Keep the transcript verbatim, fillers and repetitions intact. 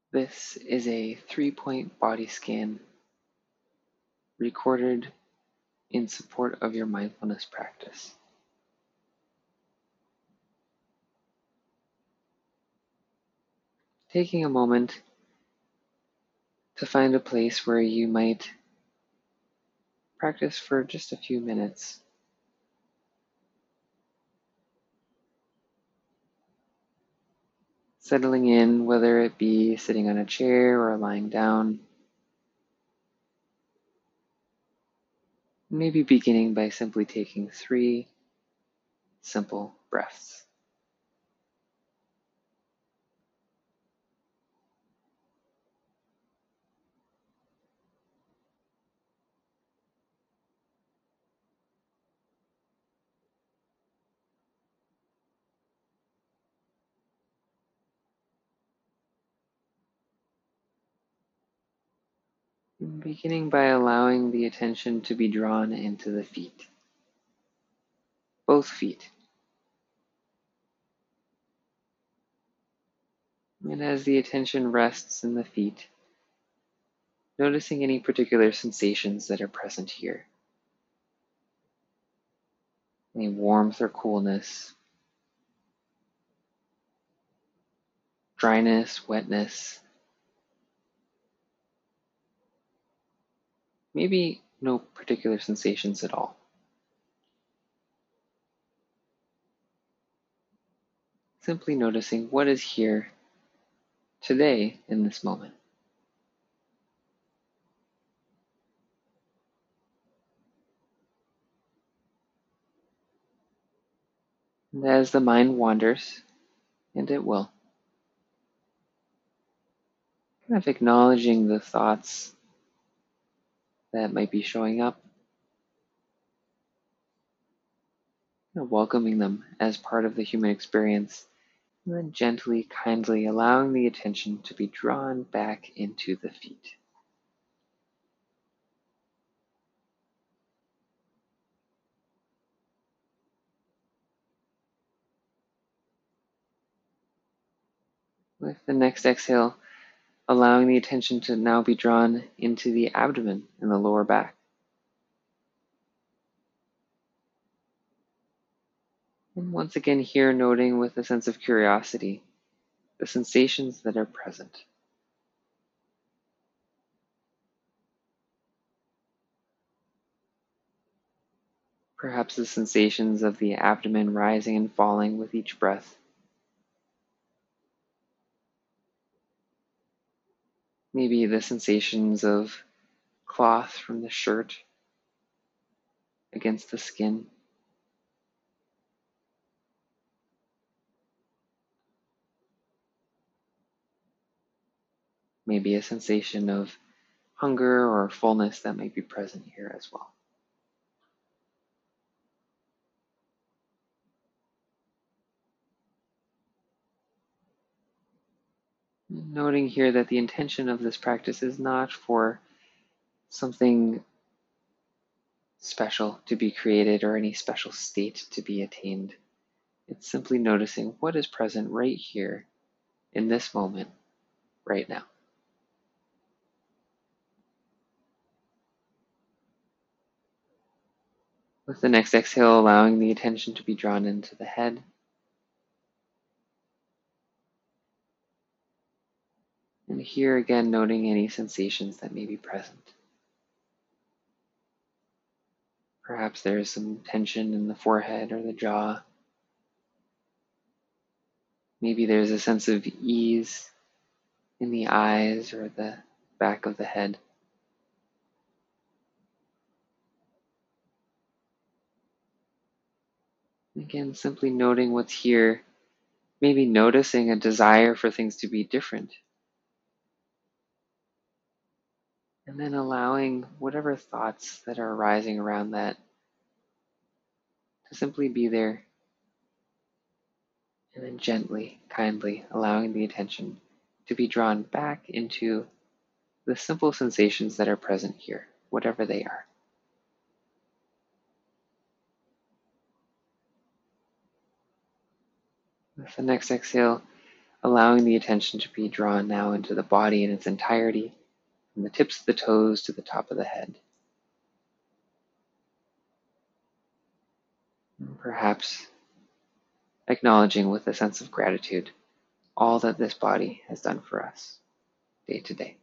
This is a three-point body scan recorded in support of your mindfulness practice. Taking a moment to find a place where you might practice for just a few minutes. Settling in, whether it be sitting on a chair or lying down. Maybe beginning by simply taking three simple breaths. Beginning by allowing the attention to be drawn into the feet, both feet. And as the attention rests in the feet, noticing any particular sensations that are present here. Any warmth or coolness, dryness, wetness, maybe no particular sensations at all. Simply noticing what is here today in this moment. And as the mind wanders, and it will, kind of acknowledging the thoughts that might be showing up, kind of welcoming them as part of the human experience, and then gently, kindly allowing the attention to be drawn back into the feet. With the next exhale, allowing the attention to now be drawn into the abdomen and the lower back. And once again here, noting with a sense of curiosity the sensations that are present. Perhaps the sensations of the abdomen rising and falling with each breath. Maybe the sensations of cloth from the shirt against the skin. Maybe a sensation of hunger or fullness that might be present here as well. Noting here that the intention of this practice is not for something special to be created or any special state to be attained. It's simply noticing what is present right here in this moment, right now. With the next exhale, allowing the attention to be drawn into the head. And here again, noting any sensations that may be present. Perhaps there is some tension in the forehead or the jaw. Maybe there's a sense of ease in the eyes or the back of the head. Again, simply noting what's here, maybe noticing a desire for things to be different. And then allowing whatever thoughts that are arising around that to simply be there. And then gently, kindly allowing the attention to be drawn back into the simple sensations that are present here, whatever they are. With the next exhale, allowing the attention to be drawn now into the body in its entirety, from the tips of the toes to the top of the head. And perhaps acknowledging with a sense of gratitude all that this body has done for us day to day.